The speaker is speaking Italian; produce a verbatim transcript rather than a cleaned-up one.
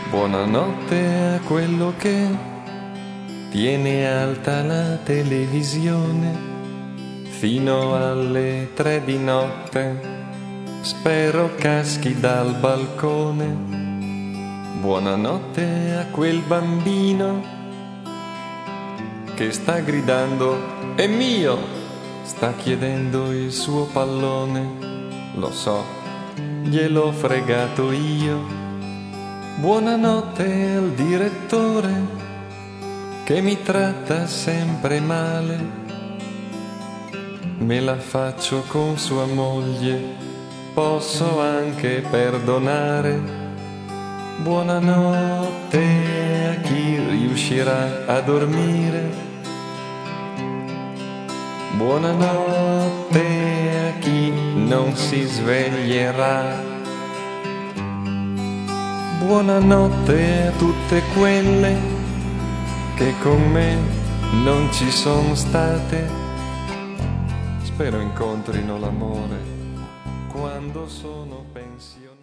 Buonanotte a quello che tiene alta la televisione fino alle tre di notte. Spero caschi dal balcone. Buonanotte a quel bambino che sta gridando "È mio!", sta chiedendo il suo pallone. Lo so, gliel'ho fregato io. Buonanotte al direttore che mi tratta sempre male. Me la faccio con sua moglie, posso anche perdonare. Buonanotte a chi riuscirà a dormire. Buonanotte a chi non si sveglierà. Buonanotte a tutte quelle che con me non ci sono state. Spero incontrino l'amore quando sono pensionato.